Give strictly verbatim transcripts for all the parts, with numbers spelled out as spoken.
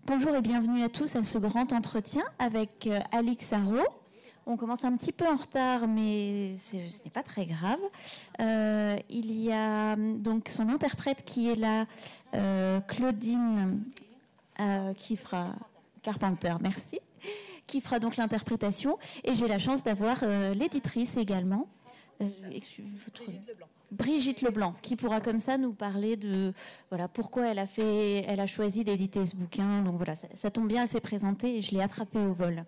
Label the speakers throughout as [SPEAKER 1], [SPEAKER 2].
[SPEAKER 1] Bonjour et bienvenue à tous à ce grand entretien avec euh, Alix Harrow. On commence un petit peu en retard, mais ce n'est pas très grave. Euh, il y a donc son interprète qui est là, euh, Claudine euh, qui fera Carpenter, merci, qui fera donc l'interprétation. Et j'ai la chance d'avoir euh, l'éditrice également. Euh, Brigitte Leblanc. Brigitte Leblanc, qui pourra comme ça nous parler de voilà pourquoi elle a fait, elle a choisi d'éditer ce bouquin. Donc voilà, ça, ça tombe bien, elle s'est présentée et je l'ai attrapée au vol.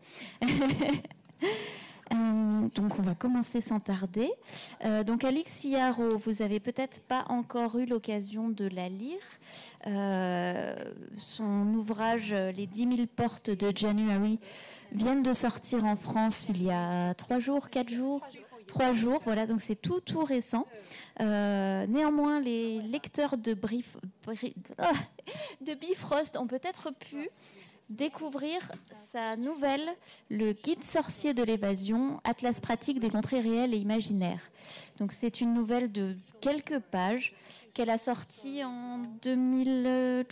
[SPEAKER 1] euh, donc on va commencer sans tarder. Euh, donc Alix Harrow, vous avez peut-être pas encore eu l'occasion de la lire. Euh, son ouvrage Les dix mille portes de January viennent de sortir en France il y a trois jours, quatre jours. Trois jours, voilà, donc c'est tout, tout récent. Euh, néanmoins, les lecteurs de, Brief, Brief, de Bifrost ont peut-être pu découvrir sa nouvelle, Le Guide sorcier de l'évasion, Atlas pratique des contrées réelles et imaginaires. Donc c'est une nouvelle de quelques pages qu'elle a sortie en deux mille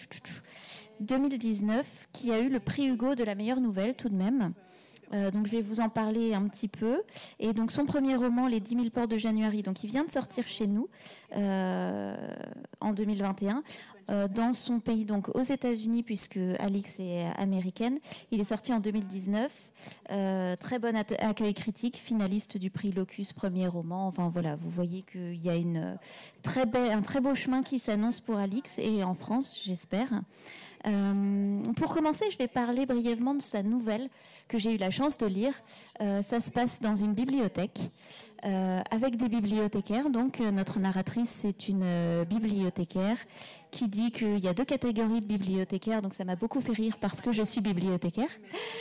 [SPEAKER 1] dix-neuf, qui a eu le prix Hugo de la meilleure nouvelle tout de même. Euh, donc je vais vous en parler un petit peu. Et donc son premier roman, Les dix mille portes de January, donc il vient de sortir chez nous euh, en deux mille vingt et un. Euh, dans son pays, donc aux États-Unis, puisque Alix est américaine. Il est sorti en deux mille dix-neuf. Euh, très bon accueil critique, finaliste du prix Locus, premier roman. Enfin voilà, vous voyez qu'il y a une très belle, un très beau chemin qui s'annonce pour Alix et en France, j'espère. Euh, pour commencer, je vais parler brièvement de sa nouvelle que j'ai eu la chance de lire. Euh, ça se passe dans une bibliothèque euh, avec des bibliothécaires. Donc euh, notre narratrice, c'est une euh, bibliothécaire qui dit qu'il y a deux catégories de bibliothécaires. Donc ça m'a beaucoup fait rire parce que je suis bibliothécaire.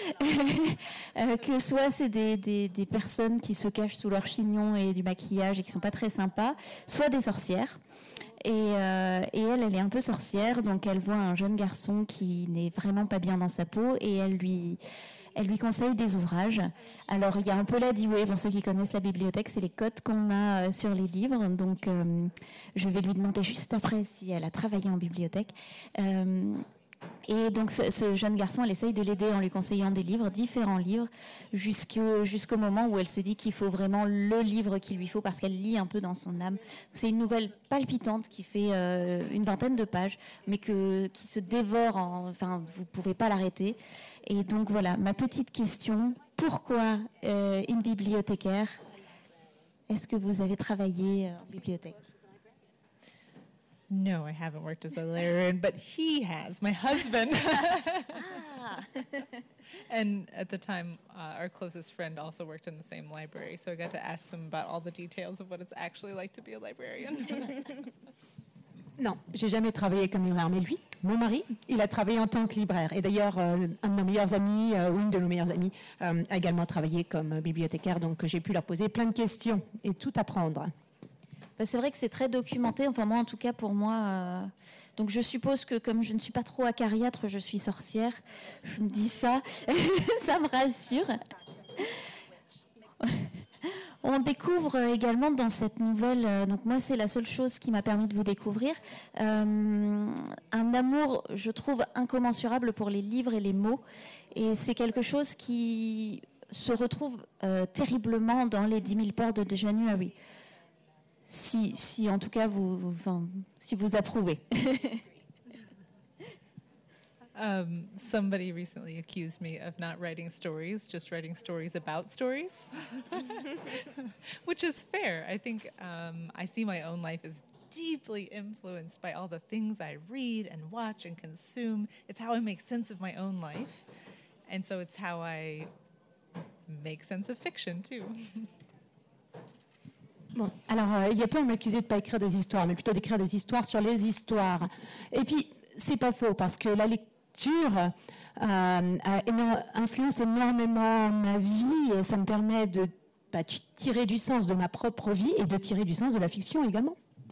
[SPEAKER 1] euh, que soit c'est des, des, des personnes qui se cachent sous leur chignon et du maquillage et qui sont pas très sympas, soit des sorcières. Et, euh, et elle, elle est un peu sorcière, donc elle voit un jeune garçon qui n'est vraiment pas bien dans sa peau et elle lui, elle lui conseille des ouvrages. Alors, il y a un peu la Dewey, pour ceux qui connaissent la bibliothèque, c'est les codes qu'on a sur les livres. Donc, euh, je vais lui demander juste après si elle a travaillé en bibliothèque. Euh, Et donc ce, ce jeune garçon, elle essaye de l'aider en lui conseillant des livres, différents livres, jusqu'au, jusqu'au moment où elle se dit qu'il faut vraiment le livre qu'il lui faut parce qu'elle lit un peu dans son âme. C'est une nouvelle palpitante qui fait euh, une vingtaine de pages, mais que, qui se dévore, en, enfin vous ne pouvez pas l'arrêter. Et donc voilà, ma petite question, pourquoi euh, une bibliothécaire? Est-ce que vous avez travaillé en bibliothèque?
[SPEAKER 2] No, I haven't worked as a librarian, but he has, my husband.
[SPEAKER 1] Ah.
[SPEAKER 2] And at the time, uh, our closest friend also worked in the same library, so I got to ask them about all the details of what it's actually like to be a librarian.
[SPEAKER 3] Non, j'ai jamais travaillé comme libraire, mais lui, mon mari, il a travaillé en tant que libraire. Et d'ailleurs, euh, un de nos meilleurs amis, euh, ou une de nos meilleures amies, euh, a également travaillé comme bibliothécaire, donc j'ai pu leur poser plein de questions et tout apprendre.
[SPEAKER 1] C'est vrai que c'est très documenté, enfin moi en tout cas pour moi. Euh... Donc je suppose que comme je ne suis pas trop acariâtre, je suis sorcière. Je me dis ça, ça me rassure. On découvre également dans cette nouvelle, euh, donc moi c'est la seule chose qui m'a permis de vous découvrir, euh, un amour, je trouve, incommensurable pour les livres et les mots. Et c'est quelque chose qui se retrouve euh, terriblement dans les dix mille portes de January. Si, si, en tout cas, vous, enfin, si vous approuvez.
[SPEAKER 2] um, somebody recently accused me of not writing stories, just writing stories about stories, which is fair. I think um, I see my own life as deeply influenced by all the things I read and watch and consume. It's how I make sense of my own life, and so it's how I make sense of fiction, too.
[SPEAKER 3] Bon, alors euh, il y a peu à m'accuser de ne pas écrire des histoires, mais plutôt d'écrire des histoires sur les histoires. Et puis, c'est pas faux, parce que la lecture euh, a éno- influence énormément ma vie, et ça me permet de bah, tirer du sens de ma propre vie et de tirer du sens de la fiction également.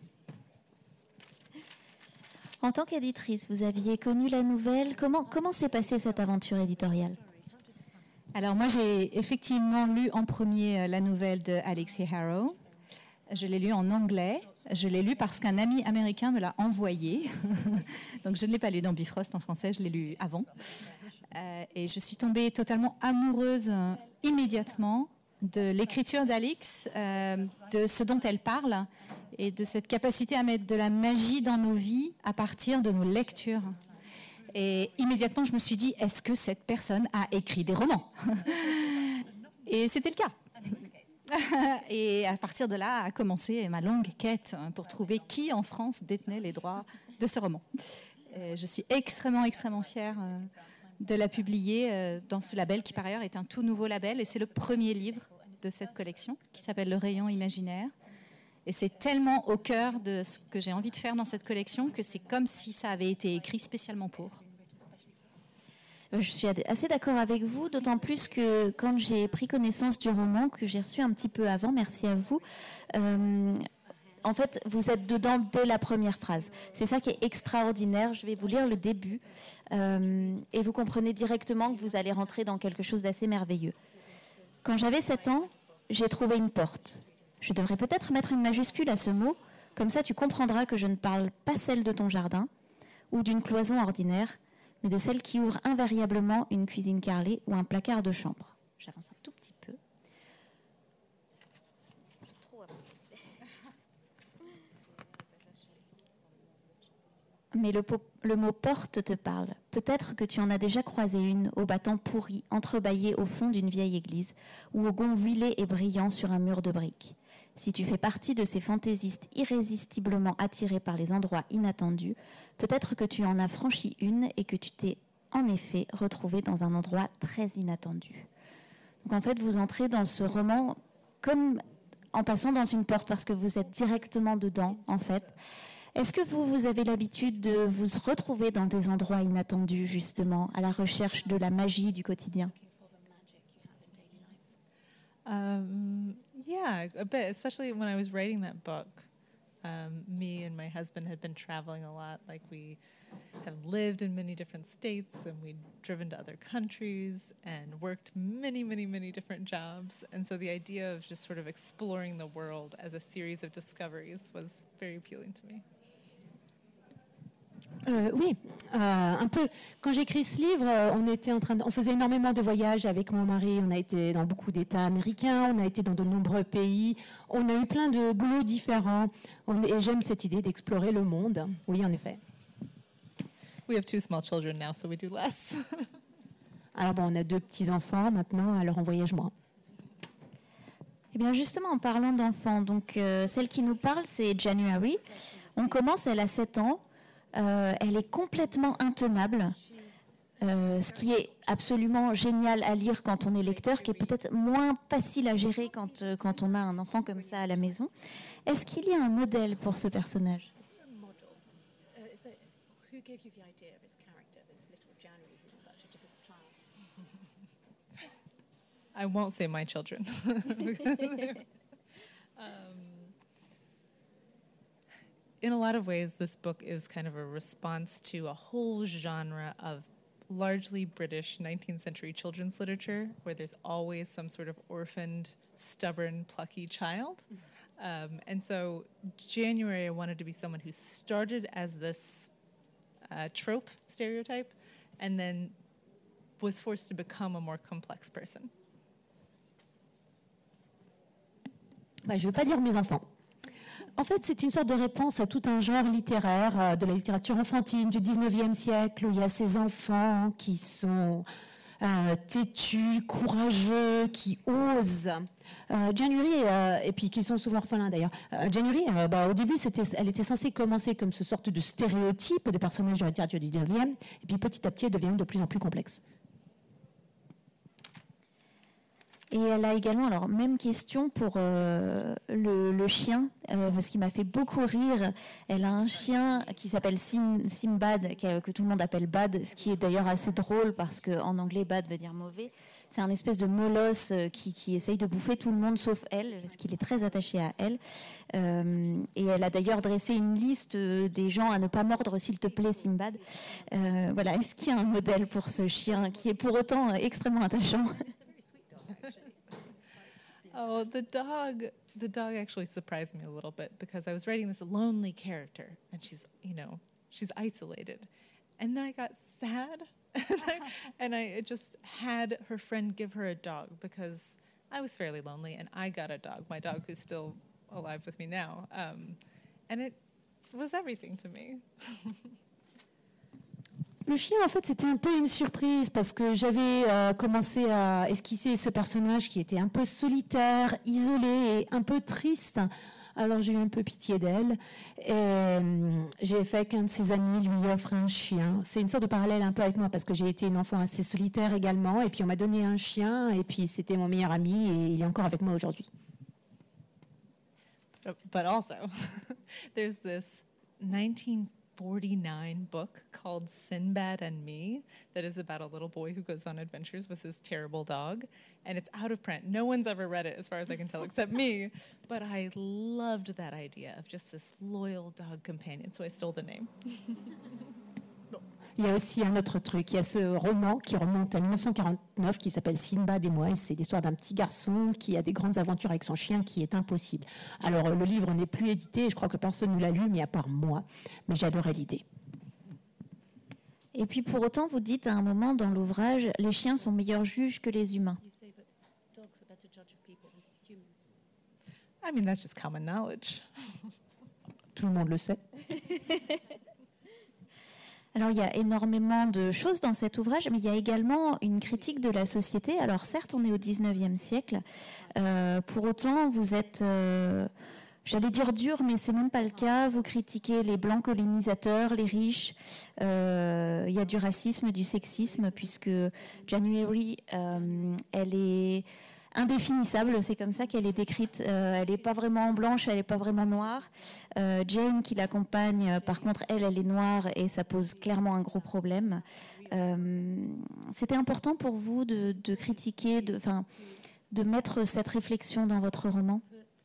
[SPEAKER 1] En tant qu'éditrice, vous aviez connu la nouvelle. Comment, comment s'est passée cette aventure éditoriale?
[SPEAKER 4] Alors moi, j'ai effectivement lu en premier la nouvelle de Alix Harrow. Je l'ai lu en anglais. Je l'ai lu parce qu'un ami américain me l'a envoyé. Donc je ne l'ai pas lu dans Bifrost en français, je l'ai lu avant. Euh, et je suis tombée totalement amoureuse euh, immédiatement de l'écriture d'Alix, euh, de ce dont elle parle et de cette capacité à mettre de la magie dans nos vies à partir de nos lectures. Et immédiatement, je me suis dit, est-ce que cette personne a écrit des romans? Et c'était le cas. Et à partir de là a commencé ma longue quête pour trouver qui en France détenait les droits de ce roman. Et je suis extrêmement, extrêmement fière de la publier dans ce label qui par ailleurs est un tout nouveau label et c'est le premier livre de cette collection qui s'appelle Le Rayon Imaginaire. Et c'est tellement au cœur de ce que j'ai envie de faire dans cette collection que c'est comme si ça avait été écrit spécialement pour.
[SPEAKER 1] Je suis assez d'accord avec vous, d'autant plus que quand j'ai pris connaissance du roman, que j'ai reçu un petit peu avant, merci à vous, euh, en fait, vous êtes dedans dès la première phrase. C'est ça qui est extraordinaire. Je vais vous lire le début euh, et vous comprenez directement que vous allez rentrer dans quelque chose d'assez merveilleux. Quand j'avais sept ans, j'ai trouvé une porte. Je devrais peut-être mettre une majuscule à ce mot, comme ça tu comprendras que je ne parle pas celle de ton jardin ou d'une cloison ordinaire, mais de celle qui ouvre invariablement une cuisine carrelée ou un placard de chambre. J'avance un tout petit peu. Mais le, le mot porte te parle. Peut-être que tu en as déjà croisé une au battant pourri, entrebâillé au fond d'une vieille église, ou au gond huilé et brillant sur un mur de briques. Si tu fais partie de ces fantaisistes irrésistiblement attirés par les endroits inattendus, peut-être que tu en as franchi une et que tu t'es en effet retrouvé dans un endroit très inattendu. Donc en fait, vous entrez dans ce roman comme en passant dans une porte parce que vous êtes directement dedans, en fait. Est-ce que vous, vous avez l'habitude de vous retrouver dans des endroits inattendus, justement, à la recherche de la magie du quotidien?
[SPEAKER 2] Um, yeah, a bit, especially when I was writing that book. Um, me and my husband had been traveling a lot. Like we have lived in many different states and we'd driven to other countries and worked many, many, many different jobs. And so the idea of just sort of exploring the world as a series of discoveries was very appealing to me.
[SPEAKER 3] Euh, oui, euh, un peu. Quand j'ai écrit ce livre, on était en train de, on faisait énormément de voyages avec mon mari. On a été dans beaucoup d'États américains, on a été dans de nombreux pays. On a eu plein de boulots différents. On, et j'aime cette idée d'explorer le monde. Oui, en effet.
[SPEAKER 2] We have two small children now, so we do less.
[SPEAKER 3] Alors bon, on a deux petits enfants maintenant, alors on voyage moins.
[SPEAKER 1] Eh bien, justement, en parlant d'enfants, donc euh, celle qui nous parle, c'est January. On commence, elle a sept ans. Euh, elle est complètement intenable, euh, ce qui est absolument génial à lire quand on est lecteur, qui est peut-être moins facile à gérer quand, euh, quand on a un enfant comme ça à la maison. Est-ce qu'il y a un modèle pour ce personnage?
[SPEAKER 2] I won't say my children. um, In a lot of ways, this book is kind of a response to a whole genre of largely British nineteenth century children's literature, where there's always some sort of orphaned, stubborn, plucky child. Um, and so January, I wanted to be someone who started as this uh, trope stereotype and then was forced to become a more complex person.
[SPEAKER 3] Bah, je ne veux pas dire mes enfants. En fait, c'est une sorte de réponse à tout un genre littéraire, euh, de la littérature enfantine du dix-neuvième siècle, où il y a ces enfants qui sont euh, têtus, courageux, qui osent. Euh, January, euh, et puis qui sont souvent orphelins d'ailleurs. Euh, January, euh, bah, au début, c'était, elle était censée commencer comme ce sorte de stéréotype des personnages de la littérature du dix-neuvième, et puis petit à petit, elle devient de plus en plus complexe.
[SPEAKER 1] Et elle a également, alors même question pour euh, le, le chien, euh, parce qu'il m'a fait beaucoup rire. Elle a un chien qui s'appelle Sim, Simbad, que, que tout le monde appelle Bad, ce qui est d'ailleurs assez drôle parce qu'en anglais, Bad veut dire mauvais. C'est un espèce de molosse qui, qui essaye de bouffer tout le monde sauf elle, parce qu'il est très attaché à elle. Euh, et elle a d'ailleurs dressé une liste des gens à ne pas mordre, s'il te plaît, Simbad. Euh, voilà, est-ce qu'il y a un modèle pour ce chien qui est pour autant extrêmement attachant?
[SPEAKER 2] Oh, the dog the dog actually surprised me a little bit because I was writing this lonely character and she's, you know, she's isolated. And then I got sad and, I, and I just had her friend give her a dog because I was fairly lonely and I got a dog, my dog who's still alive with me now. Um, and it was everything to me.
[SPEAKER 3] Le chien, en fait, c'était un peu une surprise parce que j'avais euh, commencé à esquisser ce personnage qui était un peu solitaire, isolé et un peu triste. Alors j'ai eu un peu pitié d'elle et euh, j'ai fait qu'un de ses amis lui offre un chien. C'est une sorte de parallèle un peu avec moi parce que j'ai été une enfant assez solitaire également et puis on m'a donné un chien et puis c'était mon meilleur ami et il est encore avec moi aujourd'hui.
[SPEAKER 2] But also, there's this nineteen forty-nine book called Sinbad and Me that is about a little boy who goes on adventures with his terrible dog. And it's out of print. No one's ever read it as far as I can tell except me. But I loved that idea of just this loyal dog companion, so I stole the name.
[SPEAKER 3] Il y a aussi un autre truc, il y a ce roman qui remonte à mille neuf cent quarante-neuf qui s'appelle Sinbad et moi, et c'est l'histoire d'un petit garçon qui a des grandes aventures avec son chien qui est impossible. Alors le livre n'est plus édité, et je crois que personne ne l'a lu, mais à part moi, mais j'adorais l'idée.
[SPEAKER 1] Et puis pour autant, vous dites à un moment dans l'ouvrage, les chiens sont meilleurs juges que les humains.
[SPEAKER 2] I mean, that's just common knowledge.
[SPEAKER 3] Tout le monde le sait.
[SPEAKER 1] Alors, il y a énormément de choses dans cet ouvrage, mais il y a également une critique de la société. Alors, certes, on est au dix-neuvième siècle. Euh, pour autant, vous êtes, euh, j'allais dire dur, mais c'est même pas le cas. Vous critiquez les blancs colonisateurs, les riches. Euh, il y a du racisme, du sexisme, puisque January, euh, elle est indéfinissable, c'est comme ça qu'elle est décrite. Euh, elle n'est pas vraiment blanche, elle n'est pas vraiment noire. Euh, Jane, qui l'accompagne, par contre, elle, elle est noire et ça pose clairement un gros problème. Euh, c'était important pour vous de, de critiquer, de, enfin, de mettre cette réflexion dans votre roman?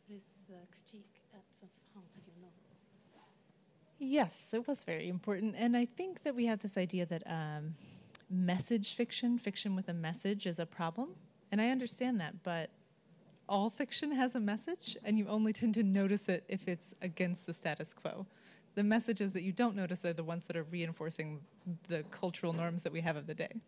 [SPEAKER 2] Yes, it was very important. And I think that we have this idea that um, message fiction, fiction with a message, is a problem. And I understand that, but all fiction has a message, and you only tend to notice it if it's against the status quo. The messages that you don't notice are the ones that are reinforcing the cultural norms that we have of the day.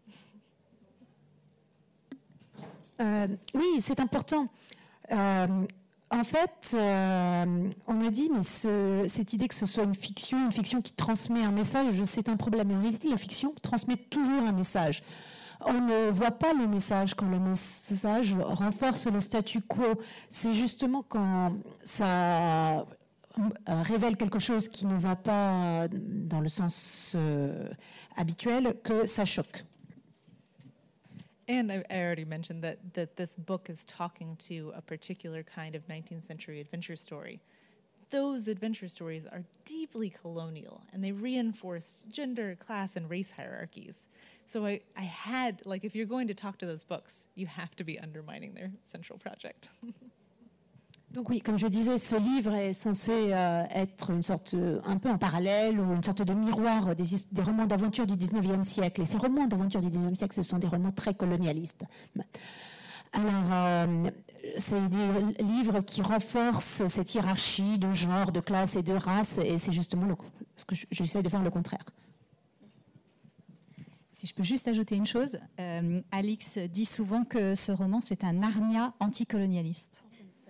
[SPEAKER 3] Euh, oui, c'est important. Euh, en fait, euh, on a dit, mais ce, cette idée que ce soit une fiction, une fiction qui transmet un message, c'est un problème. En réalité, la fiction transmet toujours un message. On ne voit pas le message quand le message renforce le statu quo. C'est justement quand ça révèle quelque chose qui ne va pas dans le sens euh, habituel que ça choque.
[SPEAKER 2] And I, I already mentioned that, that this book is talking to a particular kind of nineteenth century adventure story. Those adventure stories are deeply colonial, and they reinforce gender, class, and race hierarchies. So I, I had, like, if you're going to talk to those books, you have to be undermining their central project.
[SPEAKER 3] Donc oui, comme je disais, ce livre est censé euh, être une sorte, euh, un peu en parallèle ou une sorte de miroir des, des romans d'aventure du dix-neuvième siècle. Et ces romans d'aventure du dix-neuvième siècle, ce sont des romans très colonialistes. Alors, euh, c'est des livres qui renforcent cette hiérarchie de genre, de classe et de race, et c'est justement le, ce que j'essaie de faire le contraire.
[SPEAKER 4] Si je peux juste ajouter une chose, euh, Alix dit souvent que ce roman, c'est un Narnia anticolonialiste.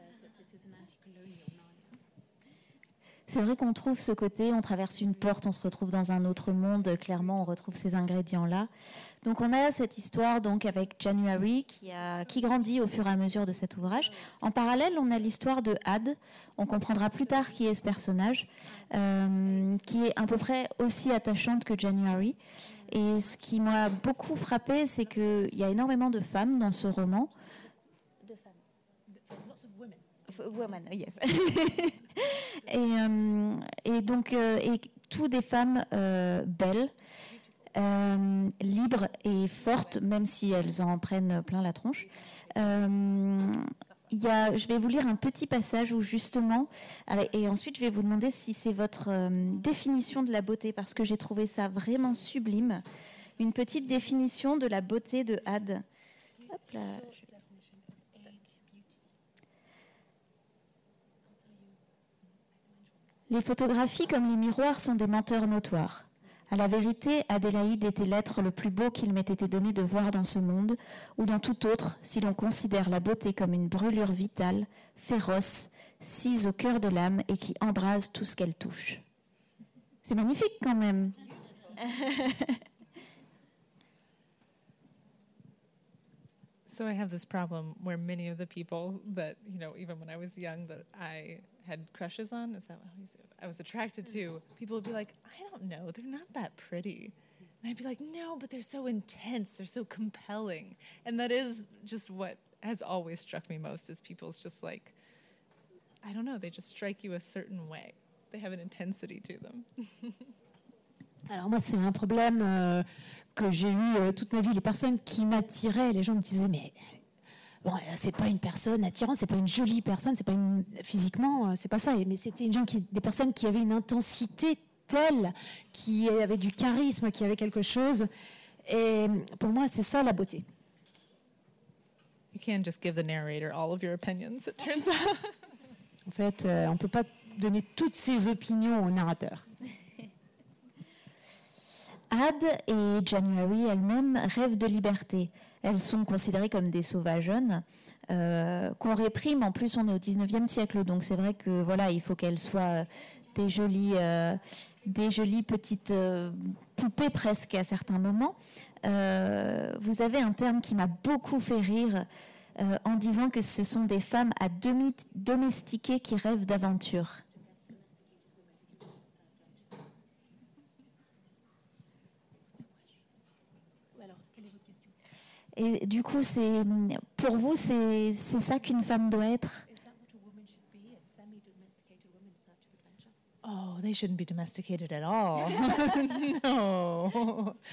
[SPEAKER 1] C'est vrai qu'on trouve ce côté, on traverse une porte, on se retrouve dans un autre monde, clairement on retrouve ces ingrédients-là. Donc on a cette histoire donc avec January qui, a, qui grandit au fur et à mesure de cet ouvrage. En parallèle, on a l'histoire de Had, on comprendra plus tard qui est ce personnage, euh, qui est à peu près aussi attachante que January. Et ce qui m'a beaucoup frappé, c'est qu'il y a énormément de femmes dans ce roman. De femmes. Women, yes. et, euh, et donc, euh, et tout des femmes euh, belles, euh, libres et fortes, même si elles en prennent plein la tronche. Euh, il y a, je vais vous lire un petit passage où justement, et ensuite je vais vous demander si c'est votre euh, définition de la beauté, parce que j'ai trouvé ça vraiment sublime. Une petite définition de la beauté de Had. Hop là. Les photographies comme les miroirs sont des menteurs notoires. À la vérité, Adélaïde était l'être le plus beau qu'il m'ait été donné de voir dans ce monde, ou dans tout autre, si l'on considère la beauté comme une brûlure vitale, féroce, sise au cœur de l'âme et qui embrase tout ce qu'elle touche. C'est magnifique quand même.
[SPEAKER 2] So I have this problem where many of the people that, you know, even when I was young, that I had crushes on, is that how you say it? I was attracted to, people would be like, I don't know, they're not that pretty. And I'd be like, no, but they're so intense, they're so compelling. And that is just what has always struck me most, is people's just like, I don't know, they just strike you a certain way. They have an intensity to them.
[SPEAKER 3] Alors moi, c'est un problème euh, que j'ai eu euh, toute ma vie. Les personnes qui m'attiraient, les gens me disaient, mais bon, c'est pas une personne attirante, c'est pas une jolie personne, c'est pas une physiquement, euh, c'est pas ça. Mais c'était une gens qui, des personnes qui avaient une intensité telle, qui avaient du charisme, qui avaient quelque chose. Et pour moi, c'est ça la beauté.
[SPEAKER 2] You can't just give the narrator all of your opinions, it turns out.
[SPEAKER 3] En fait, euh, on peut pas donner toutes ses opinions au narrateur.
[SPEAKER 1] Ad et January elles-mêmes rêvent de liberté. Elles sont considérées comme des sauvageonnes euh, qu'on réprime. En plus, on est au dix-neuvième siècle, donc c'est vrai que voilà, il faut qu'elles soient des jolies, euh, des jolies petites euh, poupées presque à certains moments. Euh, vous avez un terme qui m'a beaucoup fait rire euh, en disant que ce sont des femmes à demi domestiquées qui rêvent d'aventure. Et du coup, c'est, pour vous, c'est, c'est ça qu'une femme doit être?
[SPEAKER 2] Oh, they shouldn't be domesticated at all. No.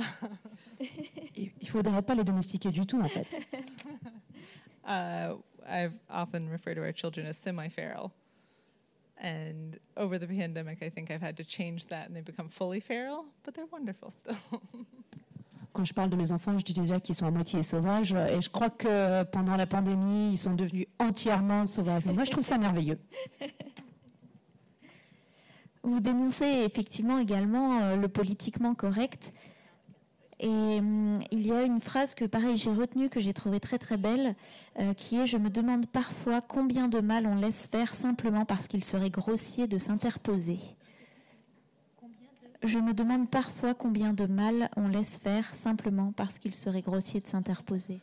[SPEAKER 3] Il ne faudrait pas les domestiquer du tout, en fait.
[SPEAKER 2] Uh, I've often referred to our children as semi-feral. And over the pandemic, I think I've had to change that, and they've become fully feral, but they're wonderful still.
[SPEAKER 3] Quand je parle de mes enfants, je dis déjà qu'ils sont à moitié sauvages. Et je crois que pendant la pandémie, ils sont devenus entièrement sauvages. Mais moi, je trouve ça merveilleux.
[SPEAKER 1] Vous dénoncez effectivement également euh, le politiquement correct. Et hum, il y a une phrase que, pareil, j'ai retenue, que j'ai trouvée très très belle, euh, qui est « Je me demande parfois combien de mal on laisse faire simplement parce qu'il serait grossier de s'interposer. » Je me demande parfois combien de mal on laisse faire simplement parce qu'il serait grossier de s'interposer.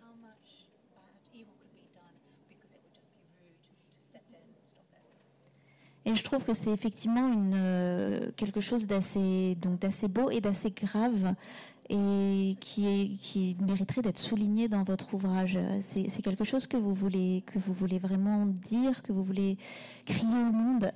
[SPEAKER 1] Et je trouve que c'est effectivement une, euh, quelque chose d'assez, donc d'assez beau et d'assez grave et qui, est, qui mériterait d'être souligné dans votre ouvrage. C'est, c'est quelque chose que vous voulez, que vous voulez vraiment dire, que vous voulez crier au monde.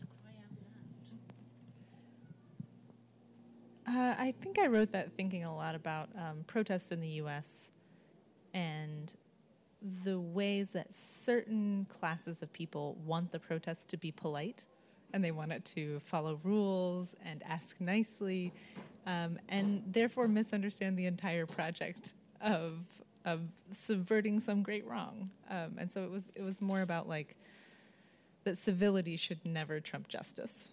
[SPEAKER 2] Uh, I think I wrote that thinking a lot about um, protests in the U S and the ways that certain classes of people want the protests to be polite, and they want it to follow rules and ask nicely, um, and therefore misunderstand the entire project of of subverting some great wrong. Um, and so it was it was more about like that civility should never trump justice.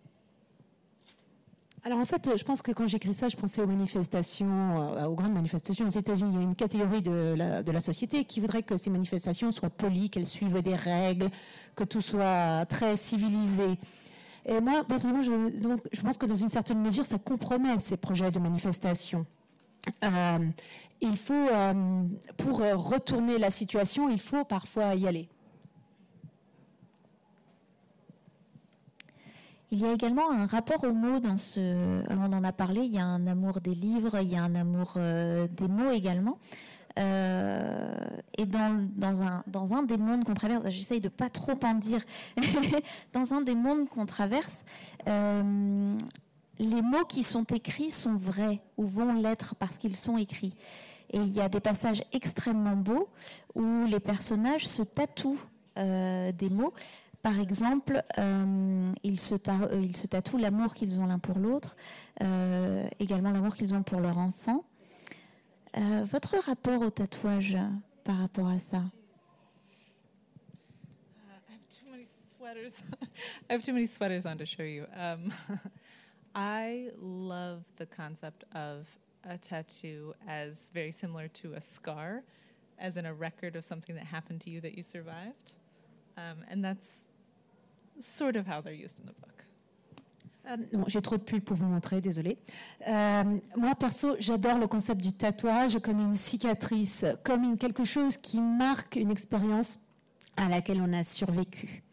[SPEAKER 3] Alors en fait, je pense que quand j'écris ça, je pensais aux manifestations, euh, aux grandes manifestations aux États-Unis. Il y a une catégorie de la, de la société qui voudrait que ces manifestations soient polies, qu'elles suivent des règles, que tout soit très civilisé. Et moi, personnellement, je, donc, je pense que dans une certaine mesure, ça compromet ces projets de manifestation. Euh, il faut, euh, pour retourner la situation, il faut parfois y aller.
[SPEAKER 1] Il y a également un rapport aux mots dans ce... Alors on en a parlé, il y a un amour des livres, il y a un amour euh, des mots également. Euh, et dans, dans, un, dans un des mondes qu'on traverse, j'essaye de pas trop en dire, dans un des mondes qu'on traverse, euh, les mots qui sont écrits sont vrais ou vont l'être parce qu'ils sont écrits. Et il y a des passages extrêmement beaux où les personnages se tatouent euh, des mots. Par exemple, euh, ils, se ta- euh, ils se tatouent l'amour qu'ils ont l'un pour l'autre, euh, également l'amour qu'ils ont pour leur enfant. Euh, votre rapport au tatouage par rapport à ça?
[SPEAKER 2] Uh, I have too many sweaters. I have too many sweaters on to show you. Um, I love the concept of a tattoo as very similar to a scar, as in a record of something that happened to you that you survived. Um, and that's sort of how they're used in the book.
[SPEAKER 3] Euh, non, j'ai trop de pulls pour vous montrer, désolée. Euh, moi, perso, j'adore le concept du tatouage comme une cicatrice, comme une, quelque chose qui marque une expérience à laquelle on a survécu.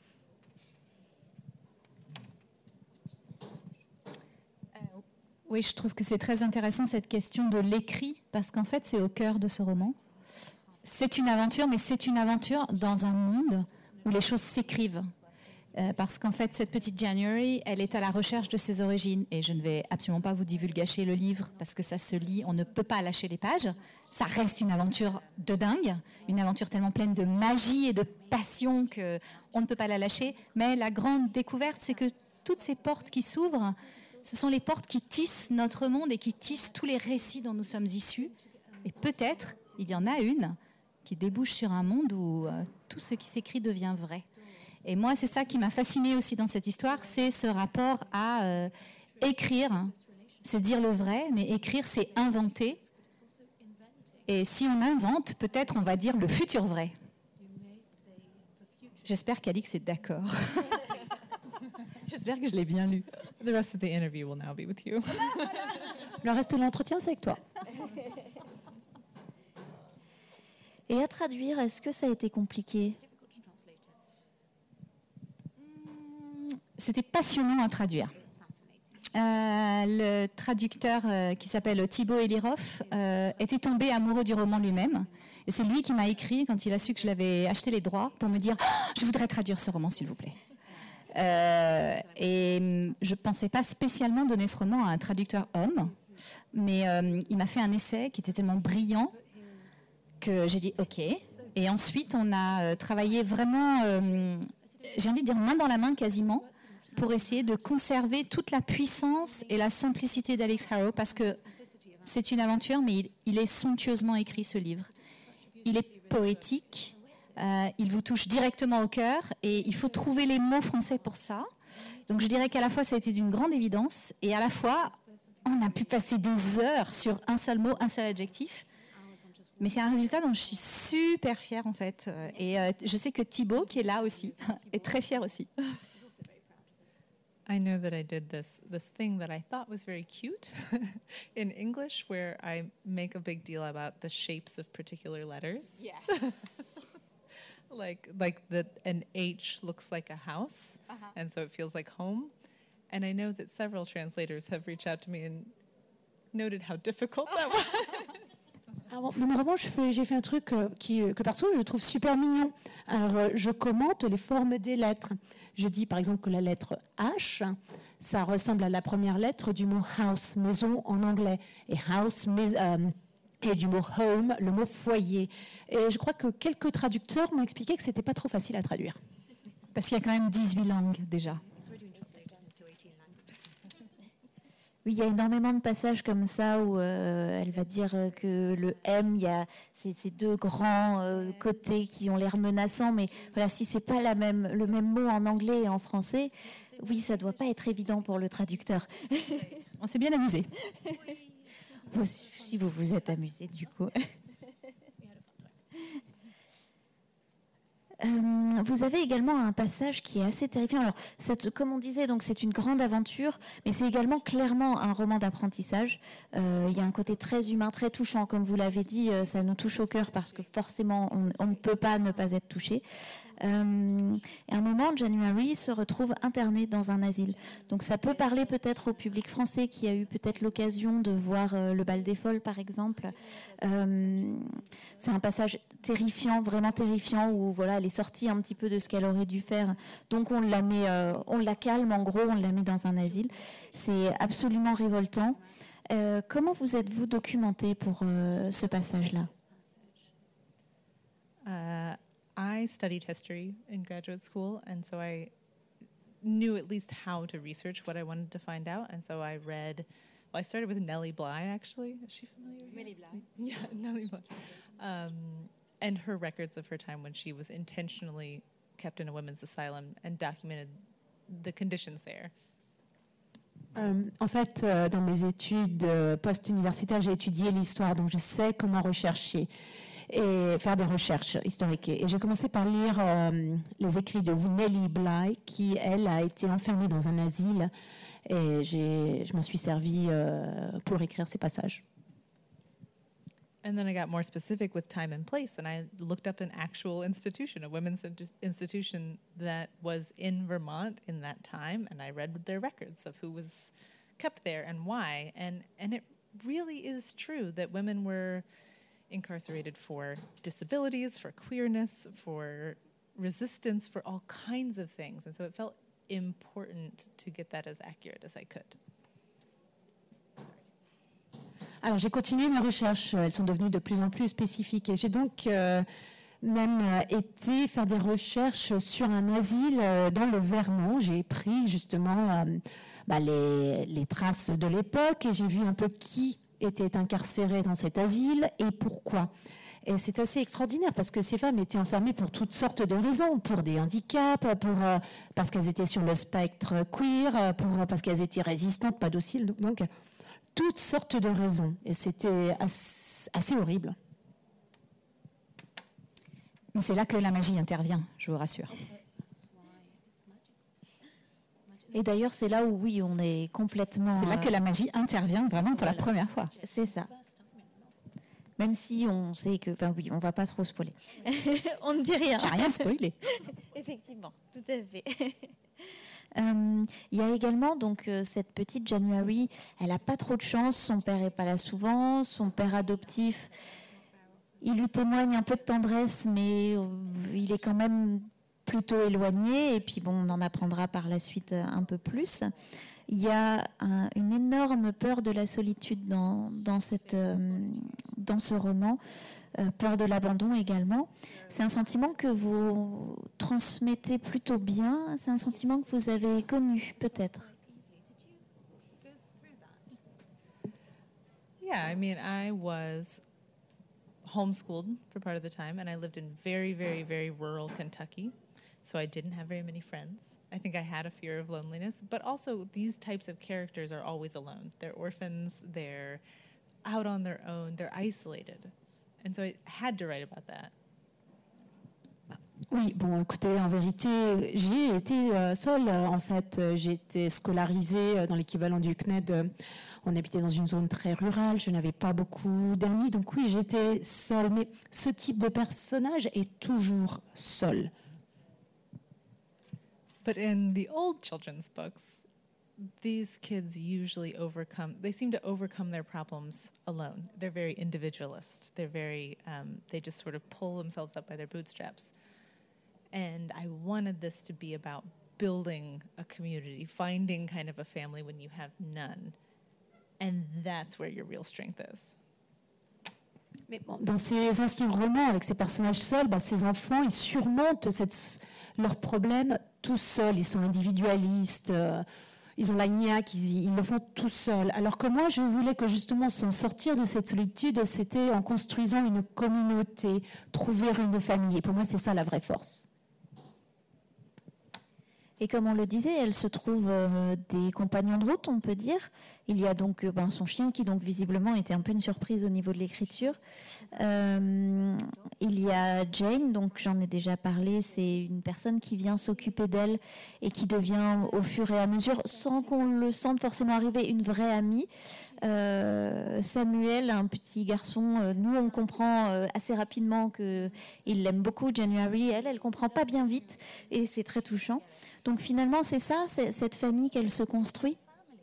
[SPEAKER 4] Oui, je trouve que c'est très intéressant cette question de l'écrit, parce qu'en fait, c'est au cœur de ce roman. C'est une aventure, mais c'est une aventure dans un monde où les choses s'écrivent. Euh, parce qu'en fait, cette petite January, elle est à la recherche de ses origines. Et je ne vais absolument pas vous divulgacher le livre, parce que ça se lit, on ne peut pas lâcher les pages. Ça reste une aventure de dingue, une aventure tellement pleine de magie et de passion qu'on ne peut pas la lâcher. Mais la grande découverte, c'est que toutes ces portes qui s'ouvrent, ce sont les portes qui tissent notre monde et qui tissent tous les récits dont nous sommes issus. Et peut-être, il y en a une qui débouche sur un monde où euh, tout ce qui s'écrit devient vrai. Et moi, c'est ça qui m'a fascinée aussi dans cette histoire, c'est ce rapport à euh, écrire, c'est dire le vrai, mais écrire, c'est inventer. Et si on invente, peut-être on va dire le futur vrai. J'espère qu'Alix est d'accord. J'espère que je l'ai bien lu.
[SPEAKER 2] The rest of the interview will now be with you.
[SPEAKER 3] Le reste de l'entretien, c'est avec toi.
[SPEAKER 1] Et à traduire, est-ce que ça a été compliqué ?
[SPEAKER 4] C'était passionnant à traduire. Euh, le traducteur euh, qui s'appelle Thibaut Eliroff euh, était tombé amoureux du roman lui-même. Et c'est lui qui m'a écrit quand il a su que je l'avais acheté les droits pour me dire oh, « Je voudrais traduire ce roman, s'il vous plaît ». Euh, et je ne pensais pas spécialement donner ce roman à un traducteur homme, mais euh, il m'a fait un essai qui était tellement brillant que j'ai dit OK. Et ensuite, on a euh, travaillé vraiment, euh, j'ai envie de dire main dans la main quasiment, pour essayer de conserver toute la puissance et la simplicité d'Alix Harrow, parce que c'est une aventure, mais il, il est somptueusement écrit, ce livre. Il est poétique. Euh, il vous touche directement au cœur et il faut trouver les mots français pour ça. Donc je dirais qu'à la fois ça a été d'une grande évidence et à la fois on a pu passer des heures sur un seul mot, un seul adjectif. Mais c'est un résultat dont je suis super fière en fait. Et euh, je sais que Thibaut, qui est là aussi, est très fier aussi.
[SPEAKER 2] I know that I did this this thing that I thought was very cute in English, where I make a big deal about the shapes of particular letters.
[SPEAKER 4] Yes.
[SPEAKER 2] like like that an H looks like a house, uh-huh. and so it feels like home. And I know that several translators have reached out to me and noted how difficult that was.
[SPEAKER 3] Alors, dans mon roman, je fais, j'ai fait un truc euh, qui, que perso, je trouve super mignon. Alors, euh, je commente les formes des lettres. Je dis, par exemple, que la lettre H, ça ressemble à la première lettre du mot house, maison en anglais. Et house, mais, euh, et du mot home, le mot foyer. Et je crois que quelques traducteurs m'ont expliqué que c'était pas trop facile à traduire.
[SPEAKER 4] Parce qu'il y a quand même dix-huit langues déjà.
[SPEAKER 1] Oui, il y a énormément de passages comme ça où euh, elle va dire que le M, il y a ces, ces deux grands euh, côtés qui ont l'air menaçants, mais voilà, si c'est pas la même, le même mot en anglais et en français, oui, ça doit pas être évident pour le traducteur.
[SPEAKER 4] On s'est bien amusé.
[SPEAKER 1] Si vous vous êtes amusé, du coup. Euh, vous avez également un passage qui est assez terrifiant. Alors, cette, comme on disait, donc c'est une grande aventure, mais c'est également clairement un roman d'apprentissage. Euh, il y a un côté très humain, très touchant, comme vous l'avez dit, euh, ça nous touche au cœur parce que forcément, on, on ne peut pas ne pas être touché. Euh, et à un moment, January se retrouve internée dans un asile. Donc ça peut parler peut-être au public français qui a eu peut-être l'occasion de voir euh, le bal des folles, par exemple. Euh, c'est un passage terrifiant, vraiment terrifiant, où voilà, elle est sortie un petit peu de ce qu'elle aurait dû faire. Donc on la met, euh, on la calme, en gros, on la met dans un asile. C'est absolument révoltant. Euh, comment vous êtes-vous documenté pour euh, ce passage-là?
[SPEAKER 2] Uh, I studied history in graduate school, and so I knew at least how to research what I wanted to find out. And so I read, well, I started with Nellie Bly, actually. Is she familiar?
[SPEAKER 4] Nellie Bly.
[SPEAKER 2] Yeah, Nellie Bly. Um, and her records of her time when she was intentionally kept in a women's asylum and documented the conditions there.
[SPEAKER 3] Euh, en fait, euh, dans mes études euh, post-universitaires, j'ai étudié l'histoire, donc je sais comment rechercher et faire des recherches historiques. Et j'ai commencé par lire euh, les écrits de Nellie Bly, qui, elle, a été enfermée dans un asile, et j'ai, je m'en suis servi euh, pour écrire ces passages.
[SPEAKER 2] And then I got more specific with time and place, and I looked up an actual institution, a women's institution that was in Vermont in that time, and I read their records of who was kept there and why. And, and it really is true that women were incarcerated for disabilities, for queerness, for resistance, for all kinds of things. And so it felt important to get that as accurate as I could.
[SPEAKER 3] Alors j'ai continué mes recherches, elles sont devenues de plus en plus spécifiques et j'ai donc euh, même euh, été faire des recherches sur un asile euh, dans le Vermont. J'ai pris justement euh, bah, les, les traces de l'époque et j'ai vu un peu qui était incarcéré dans cet asile et pourquoi. Et c'est assez extraordinaire parce que ces femmes étaient enfermées pour toutes sortes de raisons, pour des handicaps, pour, euh, parce qu'elles étaient sur le spectre queer, pour, parce qu'elles étaient résistantes, pas dociles, donc toutes sortes de raisons. Et c'était assez, assez horrible.
[SPEAKER 4] Mais c'est là que la magie intervient, je vous rassure.
[SPEAKER 1] Et d'ailleurs, c'est là où, oui, on est complètement...
[SPEAKER 4] C'est là que la magie intervient vraiment pour
[SPEAKER 1] Voilà.
[SPEAKER 4] la première fois.
[SPEAKER 1] C'est ça. Même si on sait que... Enfin oui, on ne va pas trop spoiler. On ne dit rien.
[SPEAKER 4] J'ai rien spoilé.
[SPEAKER 1] Effectivement, tout à fait. Euh, il y a également donc euh, cette petite January, elle n'a pas trop de chance, son père n'est pas là souvent, son père adoptif, il lui témoigne un peu de tendresse, mais euh, il est quand même plutôt éloigné, et puis bon, on en apprendra par la suite euh, un peu plus. Il y a un, une énorme peur de la solitude dans, dans, cette, euh, dans ce roman, euh, peur de l'abandon également. C'est un sentiment que vous transmettez plutôt bien, c'est un sentiment que vous avez connu peut-être.
[SPEAKER 2] Yeah, I mean, I was homeschooled for part of the time, and I lived in very, very, very rural Kentucky, so I didn't have very many friends. I think I had a fear of loneliness, but also these types of characters are always alone. They're orphans, they're out on their own, they're isolated. And so I had to write about that.
[SPEAKER 3] Oui, bon, écoutez, en vérité, j'ai été euh, seule, euh, en fait. Euh, J'ai été scolarisée euh, dans l'équivalent du C N E D. Euh, on habitait dans une zone très rurale, je n'avais pas beaucoup d'amis, donc oui, j'étais seule. Mais ce type de personnage est toujours seul.
[SPEAKER 2] But in the old children's books, these kids usually overcome, they seem to overcome their problems alone. They're very individualist. They're very, um, they just sort of pull themselves up by their bootstraps. And I wanted this to be about building a community, finding kind of a family when you have none. And that's where your real strength is.
[SPEAKER 3] Mais bon, dans ces anciens romans, avec ces personnages seuls, bah, ces enfants, ils surmontent cette, leurs problèmes tout seuls. Ils sont individualistes, euh, ils ont la niaque, ils, ils le font tout seuls. Alors que moi, je voulais que justement s'en sortir de cette solitude, c'était en construisant une communauté, trouver une famille. Et pour moi, c'est ça la vraie force.
[SPEAKER 1] Et comme on le disait, elle se trouve euh, des compagnons de route, on peut dire. Il y a donc euh, ben, son chien qui donc visiblement était un peu une surprise au niveau de l'écriture. Euh, il y a Jane, donc j'en ai déjà parlé, c'est une personne qui vient s'occuper d'elle et qui devient au fur et à mesure, sans qu'on le sente forcément arriver, une vraie amie. Euh, Samuel, un petit garçon, euh, nous on comprend euh, assez rapidement qu'il l'aime beaucoup, January. Elle, elle comprend pas bien vite et c'est très touchant. Donc finalement, c'est ça, c'est cette famille qu'elle se construit.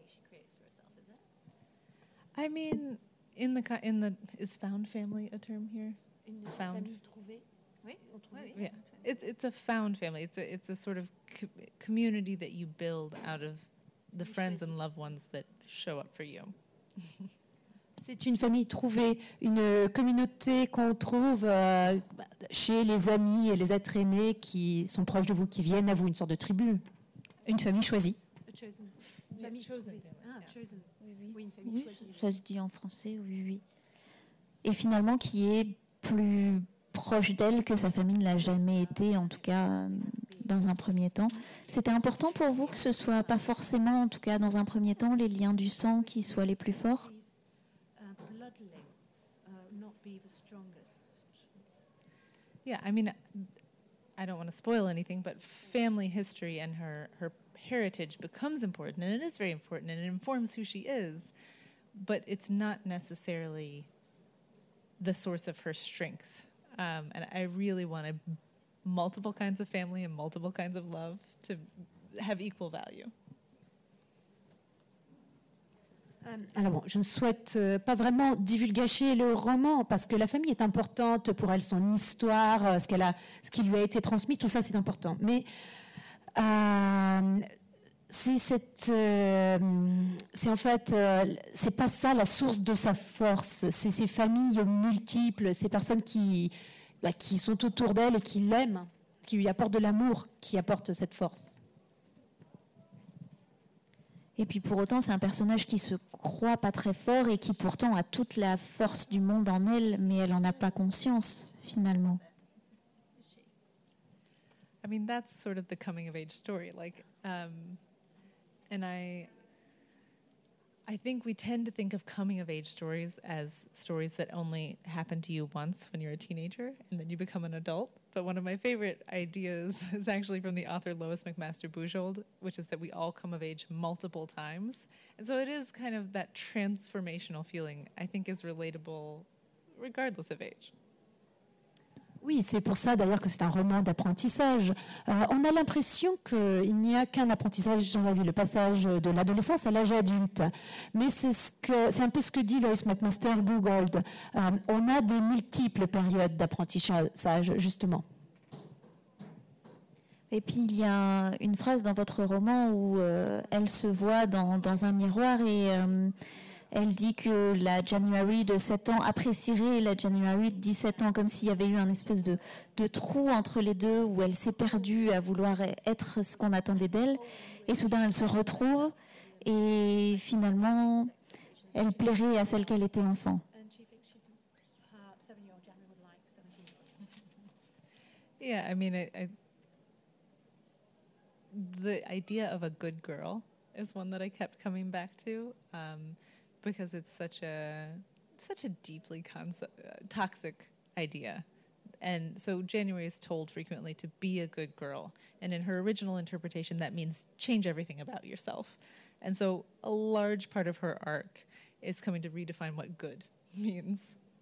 [SPEAKER 2] I mean, in the, in the, is found family a term here? Found. Yeah, it's it's a found family. It's a it's a sort of co- community that you build out of the friends and loved ones that show up for you.
[SPEAKER 3] C'est une famille trouvée, une communauté qu'on trouve euh, chez les amis et les êtres aimés qui sont proches de vous, qui viennent à vous, une sorte de tribu.
[SPEAKER 4] Une famille choisie.
[SPEAKER 2] Une famille chosen.
[SPEAKER 3] Ah, chosen. Oui, une famille
[SPEAKER 1] Oui,
[SPEAKER 3] choisie.
[SPEAKER 1] ça se dit en français, oui, oui. Et finalement, qui est plus proche d'elle que sa famille ne l'a jamais été, en tout cas, dans un premier temps. C'était important pour vous que ce soit pas forcément, en tout cas dans un premier temps, les liens du sang qui soient les plus forts?
[SPEAKER 2] Yeah, I mean, I don't want to spoil anything, but family history and her, her heritage becomes important, and it is very important, and it informs who she is, but it's not necessarily the source of her strength. Um, and I really wanted multiple kinds of family and multiple kinds of love to have equal value.
[SPEAKER 3] Alors bon, je ne souhaite euh, pas vraiment divulgacher le roman parce que la famille est importante pour elle, son histoire, euh, ce qu'elle a, ce qui lui a été transmis, tout ça c'est important. Mais euh, c'est cette, euh, c'est en fait, euh, c'est pas ça la source de sa force. C'est ces familles multiples, ces personnes qui, bah, qui sont autour d'elle et qui l'aiment, qui lui apportent de l'amour, qui apportent cette force.
[SPEAKER 1] Et puis pour autant, c'est un personnage qui se croit pas très fort et qui pourtant a toute la force du monde en elle, mais elle en a pas conscience finalement.
[SPEAKER 2] I mean, that's sort of the coming of age story. Like, um, and I, I think we tend to think of coming of age stories as stories that only happen to you once when you're a teenager and then you become an adult. But one of my favorite ideas is actually from the author Lois McMaster Bujold, which is that we all come of age multiple times. And so it is kind of that transformational feeling, I think, is relatable regardless of age.
[SPEAKER 3] Oui, c'est pour ça d'ailleurs que c'est un roman d'apprentissage. Euh, on a l'impression qu'il n'y a qu'un apprentissage dans la vie, le passage de l'adolescence à l'âge adulte. Mais c'est, ce que, c'est un peu ce que dit Lois McMaster Bujold. Euh, on a des multiples périodes d'apprentissage, justement.
[SPEAKER 1] Et puis il y a une phrase dans votre roman où euh, elle se voit dans, dans un miroir et euh, elle dit que la January de sept ans apprécierait la January de dix-sept ans, comme s'il y avait eu un espèce de, de trou entre les deux où elle s'est perdue à vouloir être ce qu'on attendait d'elle. Et soudain, elle se retrouve et finalement, elle plairait à celle qu'elle était enfant.
[SPEAKER 2] Yeah, I mean, I, I, the idea of a good girl is one that I kept coming back to. Um, because it's such a such a deeply concept, uh, toxic idea. And so January is told frequently to be a good girl. And in her original interpretation, that means change everything about yourself. And so a large part of her arc is coming to redefine what good means.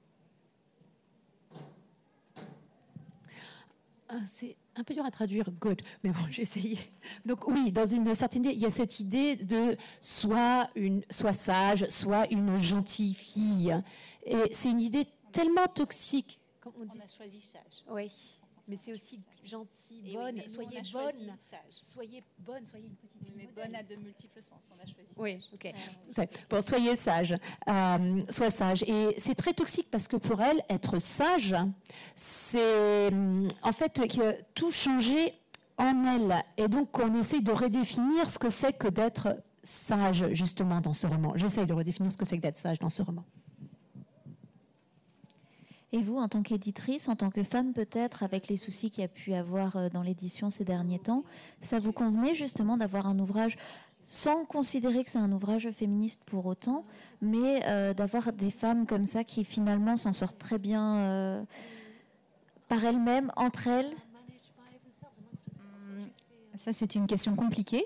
[SPEAKER 3] C'est un peu dur à traduire good, mais bon, j'ai essayé. Donc oui, dans une certaine idée, il y a cette idée de soit une, soit sage, soit une gentille fille. Et c'est une idée tellement toxique. Comme on dit.
[SPEAKER 5] On a choisi sage.
[SPEAKER 3] Oui, mais c'est aussi gentil,
[SPEAKER 5] Et
[SPEAKER 3] bonne.
[SPEAKER 5] oui, mais nous,
[SPEAKER 3] soyez
[SPEAKER 5] on a choisi
[SPEAKER 3] bonne,
[SPEAKER 5] sage.
[SPEAKER 3] soyez bonne, soyez une petite fille.
[SPEAKER 5] Mais
[SPEAKER 3] modèle.
[SPEAKER 5] bonne a de multiples sens. On a choisi
[SPEAKER 3] Oui,
[SPEAKER 5] sage.
[SPEAKER 3] ok. C'est- Bon, soyez sage, euh, sois sage. Et c'est très toxique parce que pour elle, être sage, c'est hum, en fait que tout changer en elle. Et donc, on essaye de redéfinir ce que c'est que d'être sage, justement, dans ce roman. J'essaye de redéfinir ce que c'est que d'être sage dans ce roman.
[SPEAKER 1] Et vous, en tant qu'éditrice, en tant que femme peut-être, avec les soucis qu'il y a pu avoir euh, dans l'édition ces derniers temps, ça vous convenait justement d'avoir un ouvrage, sans considérer que c'est un ouvrage féministe pour autant, mais euh, d'avoir des femmes comme ça qui finalement s'en sortent très bien euh, par elles-mêmes, entre elles?
[SPEAKER 4] Ça, c'est une question compliquée.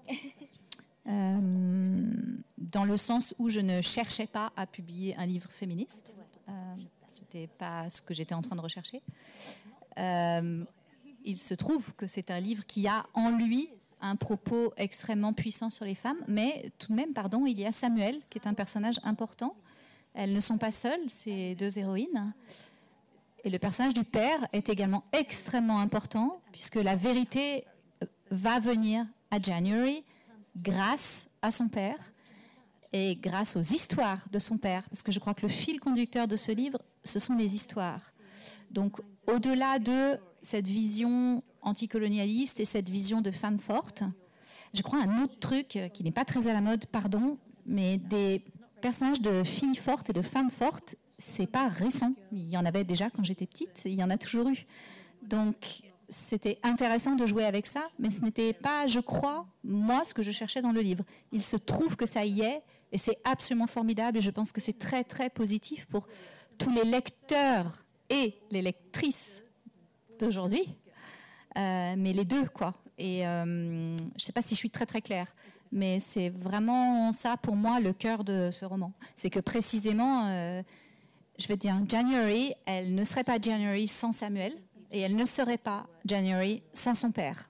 [SPEAKER 4] Euh, dans le sens où je ne cherchais pas à publier un livre féministe. Euh, C'était pas ce que j'étais en train de rechercher. Euh, il se trouve que c'est un livre qui a en lui un propos extrêmement puissant sur les femmes, mais tout de même, pardon, il y a Samuel, qui est un personnage important. Elles ne sont pas seules, ces deux héroïnes. Et le personnage du père est également extrêmement important, puisque la vérité va venir à January grâce à son père et grâce aux histoires de son père, parce que je crois que le fil conducteur de ce livre, ce sont les histoires. Donc, au-delà de cette vision anticolonialiste et cette vision de femme forte, je crois un autre truc qui n'est pas très à la mode, pardon, mais des personnages de filles fortes et de femmes fortes, c'est pas récent. Il y en avait déjà quand j'étais petite, et il y en a toujours eu. Donc, c'était intéressant de jouer avec ça, mais ce n'était pas, je crois, moi, ce que je cherchais dans le livre. Il se trouve que ça y est, et c'est absolument formidable, et je pense que c'est très, très positif pour tous les lecteurs et les lectrices d'aujourd'hui, euh, mais les deux, quoi. Et euh, je ne sais pas si je suis très, très claire, mais c'est vraiment ça, pour moi, le cœur de ce roman. C'est que précisément, euh, je veux dire, January, elle ne serait pas January sans Samuel, et elle ne serait pas January sans son père.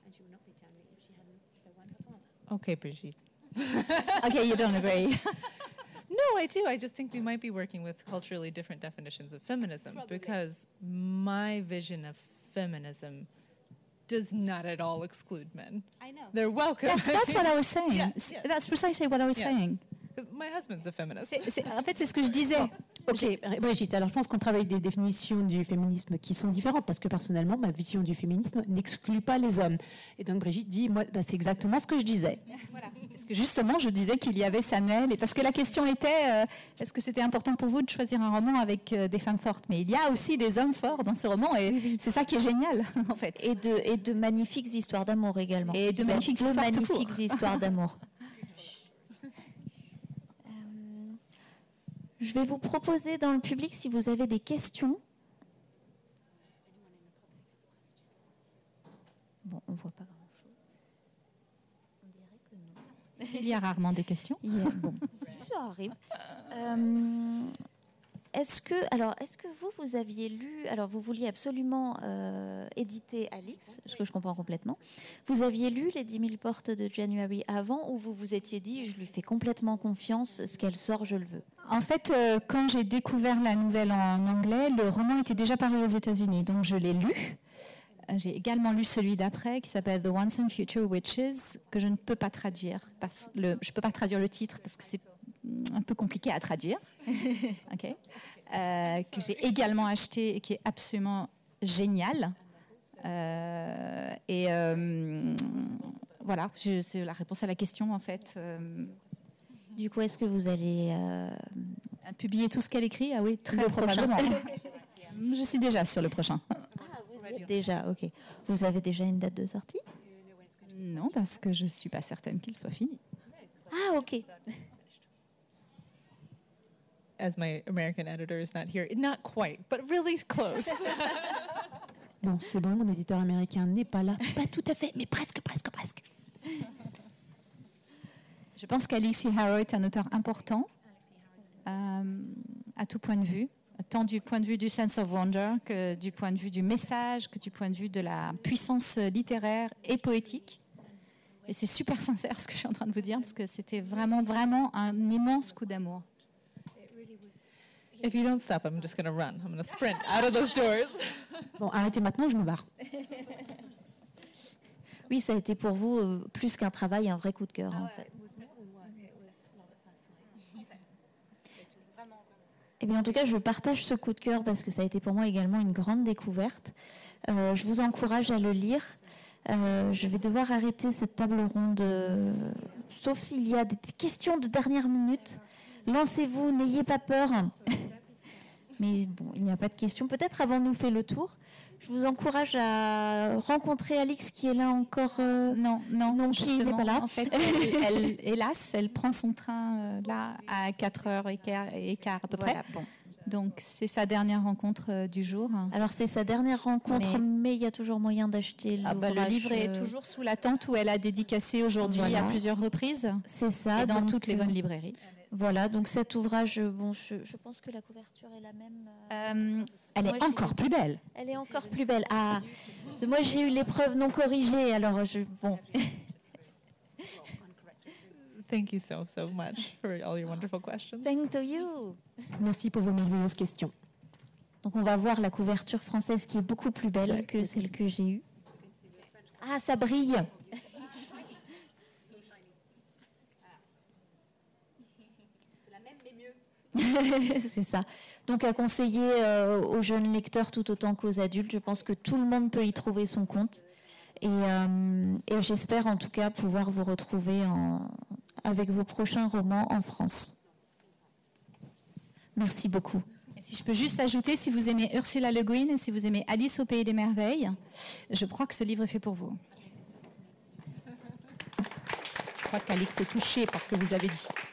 [SPEAKER 2] Okay, Brigitte.
[SPEAKER 4] Okay, you don't agree.
[SPEAKER 2] No, I do. I just think we might be working with culturally different definitions of feminism because my vision of feminism does not at all exclude men.
[SPEAKER 4] I know.
[SPEAKER 2] They're welcome.
[SPEAKER 4] That's, that's what I was saying.
[SPEAKER 2] Yes, yes.
[SPEAKER 4] That's precisely what I was
[SPEAKER 2] Yes.
[SPEAKER 4] saying.
[SPEAKER 2] My husband's a feminist.
[SPEAKER 4] C'est- c'est- en fait, c'est ce que je disais.
[SPEAKER 3] Ok, Brigitte, alors je pense qu'on travaille des définitions du féminisme qui sont différentes parce que personnellement, ma vision du féminisme n'exclut pas les hommes. Et donc Brigitte dit, moi, bah, c'est exactement ce que je disais.
[SPEAKER 4] Voilà. Parce que justement, je disais qu'il y avait Samuel, et parce que la question était, euh, est-ce que c'était important pour vous de choisir un roman avec euh, des femmes fortes? Mais il y a aussi des hommes forts dans ce roman, et c'est ça qui est génial, en fait.
[SPEAKER 1] Et de, et de magnifiques histoires d'amour également.
[SPEAKER 4] Et de magnifiques
[SPEAKER 1] de
[SPEAKER 4] histoires tout
[SPEAKER 1] magnifiques
[SPEAKER 4] court.
[SPEAKER 1] histoires d'amour. Euh, Je vais vous proposer dans le public si vous avez des questions. Bon, on voit pas grand-chose. On dirait que non.
[SPEAKER 4] Il y a rarement des questions.
[SPEAKER 1] Il y a- bon, ça arrive. Euh, est-ce que, alors, est-ce que vous, vous aviez lu, alors vous vouliez absolument euh, éditer Alix, ce que je comprends complètement. Vous aviez lu les dix mille portes de January avant, ou vous vous étiez dit, je lui fais complètement confiance, ce qu'elle sort, je le veux.
[SPEAKER 4] En fait, euh, quand j'ai découvert la nouvelle en anglais, le roman était déjà paru aux États-Unis, donc je l'ai lu. Euh, J'ai également lu celui d'après qui s'appelle The Once and Future Witches, que je ne peux pas traduire. Parce le, je ne peux pas traduire le titre parce que c'est un peu compliqué à traduire. Ok. Euh, que j'ai également acheté et qui est absolument génial. Euh, et euh, voilà, je- c'est la réponse à la question en fait. Euh,
[SPEAKER 1] Du coup, est-ce que vous allez... euh,
[SPEAKER 4] Publier tout ce qu'elle écrit? Ah oui, très
[SPEAKER 1] Le prochain.
[SPEAKER 4] probablement. Je suis déjà sur le prochain.
[SPEAKER 1] Déjà, ok. Vous avez déjà une date de sortie?
[SPEAKER 4] Non, parce que je ne suis pas certaine qu'il soit fini.
[SPEAKER 1] Ah, ok.
[SPEAKER 2] As my American editor is not here, not quite, but really close.
[SPEAKER 3] Bon, c'est bon, mon éditeur américain n'est pas là. Pas tout à fait, mais presque, presque, presque.
[SPEAKER 4] Je pense qu'Alexis Harrow est un auteur important euh, à tout point de vue, tant du point de vue du sense of wonder que du point de vue du message, que du point de vue de la puissance littéraire et poétique. Et c'est super sincère ce que je suis en train de vous dire, parce que c'était vraiment, vraiment un immense coup d'amour.
[SPEAKER 2] If you don't stop, I'm just going to run. I'm going to sprint out of those doors.
[SPEAKER 3] Bon, arrêtez maintenant, je me barre.
[SPEAKER 1] Oui, ça a été pour vous euh, plus qu'un travail, un vrai coup de cœur, en fait. Eh bien, en tout cas, je partage ce coup de cœur parce que ça a été pour moi également une grande découverte. Euh, je vous encourage à le lire. Euh, je vais devoir arrêter cette table ronde, euh, sauf s'il y a des questions de dernière minute. Lancez-vous, n'ayez pas peur. Mais bon, il n'y a pas de questions. Peut-être avons-nous fait le tour. Je vous encourage à rencontrer Alix qui est là encore. euh,
[SPEAKER 4] Non, non,
[SPEAKER 1] Non, qui n'est
[SPEAKER 4] justement,
[SPEAKER 1] pas là.
[SPEAKER 4] En fait, elle, elle- hélas, elle prend son train euh, là à quatre heures quinze et quart à peu près.
[SPEAKER 1] Voilà, bon.
[SPEAKER 4] Donc, c'est sa dernière rencontre euh, du jour.
[SPEAKER 1] Alors c'est sa dernière rencontre, mais,
[SPEAKER 4] Mais-
[SPEAKER 1] il y a toujours moyen d'acheter
[SPEAKER 4] Ah bah, le
[SPEAKER 1] l'ouvrage,
[SPEAKER 4] livre est
[SPEAKER 1] euh,
[SPEAKER 4] toujours sous la tente où elle a dédicacé aujourd'hui
[SPEAKER 1] Voilà.
[SPEAKER 4] à plusieurs reprises
[SPEAKER 1] C'est ça.
[SPEAKER 4] et dans
[SPEAKER 1] donc,
[SPEAKER 4] toutes les
[SPEAKER 1] euh,
[SPEAKER 4] bonnes librairies.
[SPEAKER 1] Voilà, donc cet ouvrage, euh, bon, je, je pense que la couverture est la même. euh,
[SPEAKER 4] Euh, elle
[SPEAKER 1] Moi,
[SPEAKER 4] est
[SPEAKER 1] j'ai-
[SPEAKER 4] encore plus belle.
[SPEAKER 1] Elle est encore plus belle. Ah, parce que moi j'ai eu l'épreuve non corrigée, alors je bon.
[SPEAKER 2] Thank you so, so much for all your wonderful questions.
[SPEAKER 1] Thank to you.
[SPEAKER 3] Merci pour vos merveilleuses questions.
[SPEAKER 1] Donc on va voir la couverture française qui est beaucoup plus belle
[SPEAKER 3] C'est-
[SPEAKER 1] que celle que j'ai eue. Ah, ça brille. C'est ça. Donc à conseiller euh, aux jeunes lecteurs tout autant qu'aux adultes. Je pense que tout le monde peut y trouver son compte. Et, euh, et j'espère en tout cas pouvoir vous retrouver en- avec vos prochains romans en France. Merci beaucoup.
[SPEAKER 4] Si je peux juste ajouter, si vous aimez Ursula Le Guin et si vous aimez Alice au Pays des Merveilles, je crois que ce livre est fait pour vous.
[SPEAKER 3] Je crois qu'Alix est touché par ce que vous avez dit.